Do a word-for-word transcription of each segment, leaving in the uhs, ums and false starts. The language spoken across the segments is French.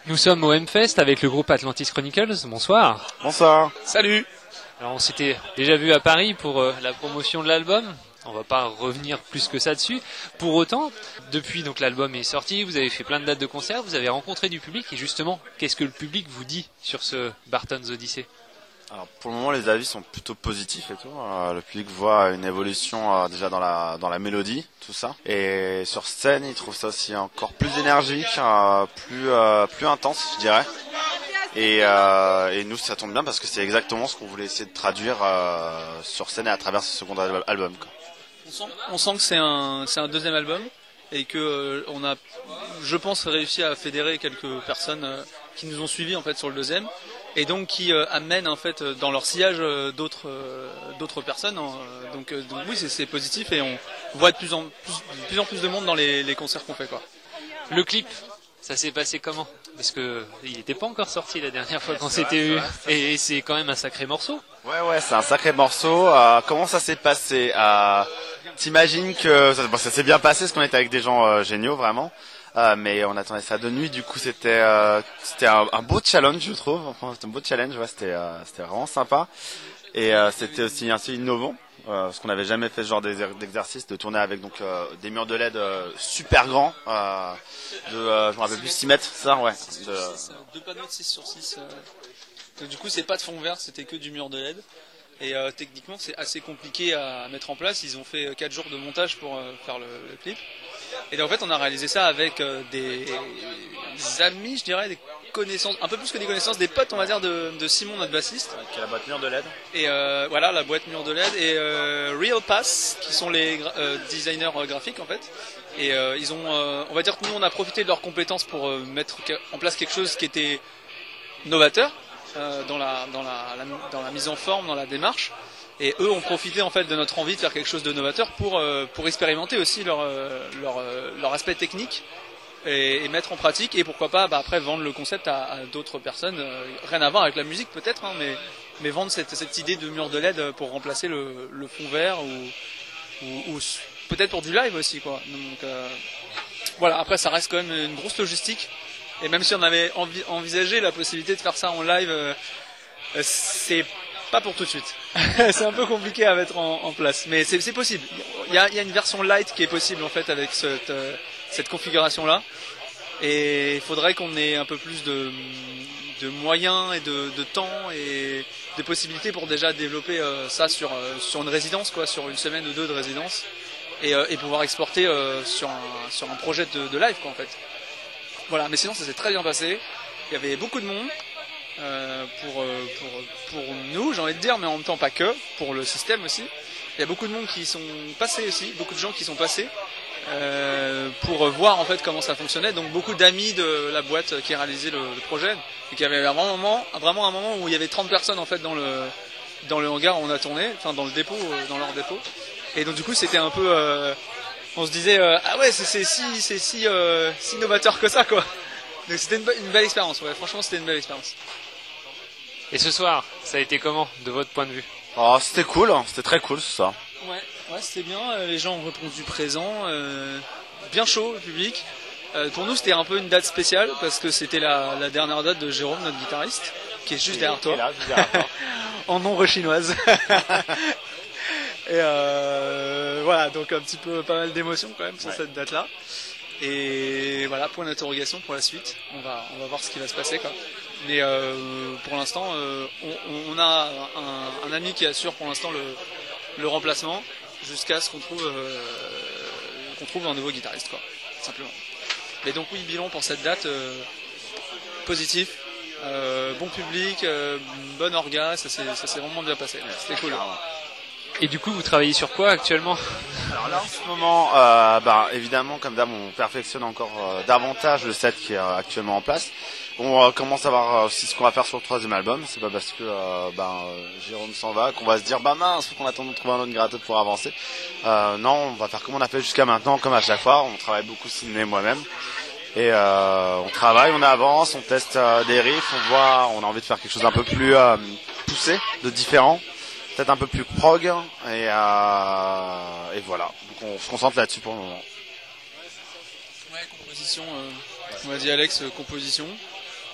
Nous sommes au M-Fest avec le groupe Atlantis Chronicles. Bonsoir. Bonsoir. Salut. Alors on s'était déjà vu à Paris pour euh, la promotion de l'album. On va pas revenir plus que ça dessus. Pour autant, depuis donc l'album est sorti, vous avez fait plein de dates de concerts, vous avez rencontré du public et justement, qu'est-ce que le public vous dit sur ce Barton's Odyssey ? Alors pour le moment, les avis sont plutôt positifs et tout. Euh, le public voit une évolution euh, déjà dans la dans la mélodie, tout ça. Et sur scène, il trouve ça aussi encore plus énergique, euh, plus euh, plus intense, je dirais. Et, euh, et nous, ça tombe bien parce que c'est exactement ce qu'on voulait essayer de traduire euh, sur scène et à travers ce second album, quoi. On sent, on sent que c'est un c'est un deuxième album et que euh, on a, je pense, réussi à fédérer quelques personnes euh, qui nous ont suivis en fait sur le deuxième. Et donc qui euh, amènent en fait dans leur sillage euh, d'autres euh, d'autres personnes. Hein. Donc, euh, donc oui, c'est, c'est positif et on voit de plus en plus, de plus en plus de monde dans les, les concerts qu'on fait, quoi. Le clip, ça s'est passé comment ? Parce que il n'était pas encore sorti la dernière fois qu'on s'était vu, et c'est quand même un sacré morceau. Ouais, ouais, c'est un sacré morceau. Euh, comment ça s'est passé ? euh, T'imagines que ça, bon, ça s'est bien passé parce qu'on était avec des gens euh, géniaux, vraiment. Euh, mais on attendait ça de nuit, du coup c'était euh, c'était un, un beau challenge, je trouve. Enfin, c'était un beau challenge, ouais, c'était euh, c'était vraiment sympa. Et euh, c'était aussi assez innovant euh, parce qu'on n'avait jamais fait ce genre d'exercice, de tourner avec donc euh, des murs de L E D euh, super grands, euh, de euh, je me rappelle plus six mètres, ça, ouais. De... Deux panneaux de six sur six. Euh... Donc, du coup, c'est pas de fond vert, c'était que du mur de L E D. Et euh, techniquement, c'est assez compliqué à mettre en place. Ils ont fait quatre jours de montage pour euh, faire le, le clip. Et donc, en fait, on a réalisé ça avec euh, des amis, je dirais, des connaissances, un peu plus que des connaissances, des potes, on va dire, de, de Simon, notre bassiste. Qui a la boîte mur de L E D. Et euh, voilà, la boîte mur de L E D. Et euh, Real Pass, qui sont les gra- euh, designers euh, graphiques, en fait. Et euh, ils ont, euh, on va dire que nous, on a profité de leurs compétences pour euh, mettre en place quelque chose qui était novateur. Euh, dans, la, dans, la, la, dans la mise en forme, dans la démarche, et eux ont profité en fait de notre envie de faire quelque chose de novateur pour, euh, pour expérimenter aussi leur, euh, leur, euh, leur aspect technique et, et mettre en pratique, et pourquoi pas bah, après vendre le concept à, à d'autres personnes, euh, rien à voir avec la musique peut-être, hein, mais, mais vendre cette, cette idée de mur de L E D pour remplacer le, le fond vert ou, ou, ou peut-être pour du live aussi, quoi. Donc euh, voilà, après ça reste quand même une grosse logistique. Et même si on avait envi- envisagé la possibilité de faire ça en live, euh, c'est pas pour tout de suite. C'est un peu compliqué à mettre en, en place, mais c'est, c'est possible. Il y, a, il y a une version light qui est possible en fait avec cette, euh, cette configuration-là. Et il faudrait qu'on ait un peu plus de, de moyens et de, de temps et de possibilités pour déjà développer euh, ça sur, euh, sur une résidence, quoi, sur une semaine ou deux de résidence, et, euh, et pouvoir exporter euh, sur, un, sur un projet de, de live, quoi, en fait. Voilà, mais sinon ça s'est très bien passé. Il y avait beaucoup de monde euh, pour, euh, pour, pour nous, j'ai envie de dire, mais en même temps pas que, pour le système aussi. Il y a beaucoup de monde qui sont passés aussi, beaucoup de gens qui sont passés euh, pour voir en fait comment ça fonctionnait. Donc beaucoup d'amis de la boîte qui a réalisé le, le projet. Et qu'il y avait vraiment un moment, vraiment un moment où il y avait trente personnes en fait dans le, dans le hangar où on a tourné, enfin dans le dépôt, dans leur dépôt. Et donc du coup c'était un peu... Euh, on se disait euh, ah ouais c'est, c'est si c'est si euh, si novateur que ça, quoi. Donc c'était une, une belle expérience, ouais, franchement c'était une belle expérience. Et ce soir, ça a été comment de votre point de vue ? Oh, c'était cool, hein, c'était très cool ce soir. Ouais, ouais, c'était bien, les gens ont répondu présent, euh, bien chaud le public. Euh, pour nous c'était un peu une date spéciale parce que c'était la, la dernière date de Jérôme, notre guitariste, qui est juste derrière toi, là, juste derrière toi. en nombre chinoise. Et euh, voilà, donc un petit peu pas mal d'émotions quand même sur ouais. cette date-là. Et voilà, point d'interrogation pour la suite. On va, on va voir ce qui va se passer, quoi. Mais euh, pour l'instant, euh, on, on a un, un ami qui assure pour l'instant le, le remplacement jusqu'à ce qu'on trouve, euh, qu'on trouve un nouveau guitariste, quoi, simplement. Mais donc oui, bilan pour cette date euh, positif, euh, bon public, euh, bonne orga, ça s'est, ça s'est vraiment bien passé. C'était cool. Et du coup, vous travaillez sur quoi actuellement ? Alors là, en ce moment, euh, bah, évidemment, comme d'hab, on perfectionne encore euh, davantage le set qui est euh, actuellement en place. On euh, commence à voir aussi ce qu'on va faire sur le troisième album. C'est pas parce que euh, bah, euh, Jérôme s'en va qu'on va se dire bah mince, faut qu'on attende de trouver un autre gratteux pour avancer. Euh, non, on va faire comme on a fait jusqu'à maintenant, comme à chaque fois. On travaille beaucoup, Sidney et moi-même. Et euh, on travaille, on avance, on teste euh, des riffs, on voit, on a envie de faire quelque chose d'un peu plus euh, poussé, de différent. Peut-être un peu plus prog, et, euh, et voilà. Donc on se concentre là-dessus pour le moment. Ouais, composition, euh, on m'a dit Alex, euh, composition.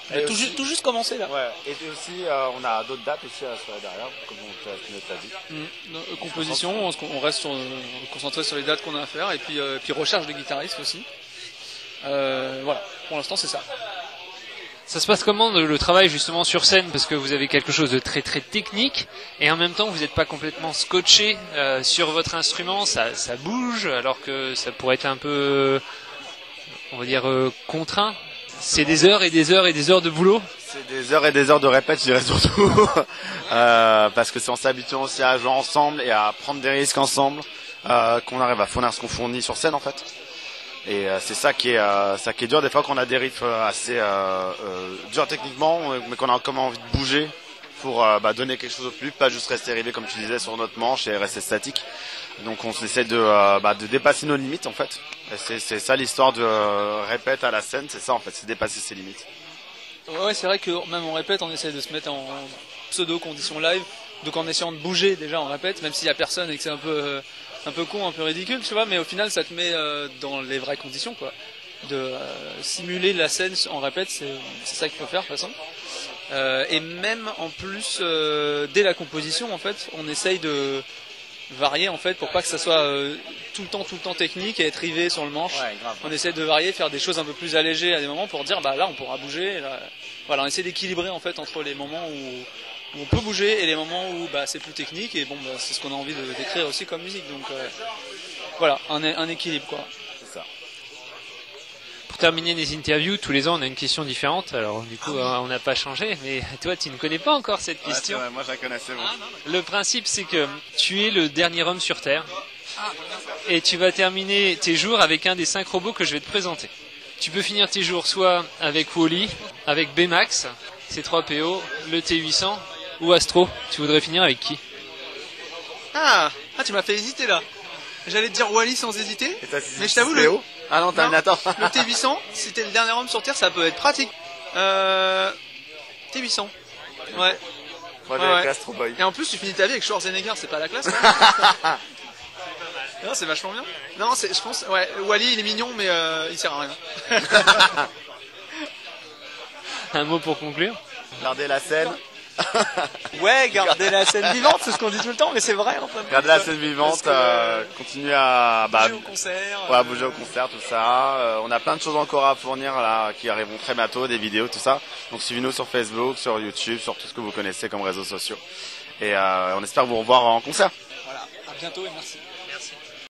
Elle a tout, ju- tout juste commencé là. Ouais. Et puis aussi, euh, on a d'autres dates aussi à faire derrière, comme on t'a t'a dit. Mmh. Euh, composition, on, se- on reste sur, on est concentré sur les dates qu'on a à faire et puis, euh, puis recherche de guitaristes aussi. Euh, voilà, pour l'instant c'est ça. Ça se passe comment le, le travail justement sur scène, parce que vous avez quelque chose de très très technique et en même temps vous n'êtes pas complètement scotché euh, sur votre instrument, ça, ça bouge alors que ça pourrait être un peu, on va dire, euh, contraint. C'est des heures et des heures et des heures de boulot. C'est des heures et des heures de répète, je dirais surtout, euh, parce que c'est en s'habituant aussi à jouer ensemble et à prendre des risques ensemble euh, qu'on arrive à fournir ce qu'on fournit sur scène en fait. Et euh, c'est ça qui est euh, ça qui est dur des fois qu'on a des riffs assez euh, euh, durs techniquement, mais qu'on a comme envie de bouger pour euh, bah, donner quelque chose au public, pas juste rester arrivé comme tu disais sur notre manche et rester statique. Donc on essaie de euh, bah, de dépasser nos limites en fait. Et c'est c'est ça l'histoire de euh, répète à la scène, c'est ça en fait, c'est dépasser ses limites. Ouais, c'est vrai que même en répète, on essaie de se mettre en pseudo condition live, donc en essayant de bouger déjà en répète, même s'il y a personne et que c'est un peu euh, un peu con, un peu ridicule, tu vois, mais au final ça te met euh, dans les vraies conditions quoi. De euh, simuler la scène en répète, c'est c'est ça qu'il faut faire de toute façon. Euh, et même en plus euh, dès la composition en fait, on essaye de varier en fait pour pas que ça soit euh, tout le temps tout le temps technique et être rivé sur le manche. Ouais, grave. On essaie de varier, faire des choses un peu plus allégées à des moments pour dire bah là on pourra bouger. Là. Voilà, on essaie d'équilibrer en fait entre les moments où, où on peut bouger et les moments où bah, c'est plus technique et bon bah, c'est ce qu'on a envie de décrire aussi comme musique. Donc euh, voilà, un, un équilibre quoi. C'est ça. Pour terminer les interviews, tous les ans on a une question différente. Alors du coup euh, on n'a pas changé, mais toi tu ne connais pas encore cette question. Ouais, ouais, moi je la connaissais. Bon. Le principe c'est que tu es le dernier homme sur Terre et tu vas terminer tes jours avec un des cinq robots que je vais te présenter. Tu peux finir tes jours soit avec Wally, avec B-Max, C trois P O, le T huit cents ou Astro. Tu voudrais finir avec qui? Ah, ah tu m'as fait hésiter là. J'allais te dire Wally sans hésiter, mais je t'avoue le, Ah non, t'as non, attends. le T huit cents, si t'es le dernier homme sur Terre, ça peut être pratique. Euh, T huit cents. Ouais. Moi Ouais, j'ai ouais. Astro Boy. Et en plus tu finis ta vie avec Schwarzenegger, c'est pas la classe. Non, c'est vachement bien. Non, c'est, je pense, ouais, Wally il est mignon, mais euh, il sert à rien. Un mot pour conclure? Gardez la scène. Ouais, garder la scène vivante, c'est ce qu'on dit tout le temps, mais c'est vrai en fait. Gardez la scène vivante, que, euh, continuez à bah, bouger au concert. ouais, euh, bouger au concert, tout ça. Euh, on a plein de choses encore à fournir là, qui arriveront très bientôt, des vidéos, tout ça. Donc suivez-nous sur Facebook, sur YouTube, sur tout ce que vous connaissez comme réseaux sociaux. Et euh, on espère vous revoir en concert. Voilà, à bientôt et merci.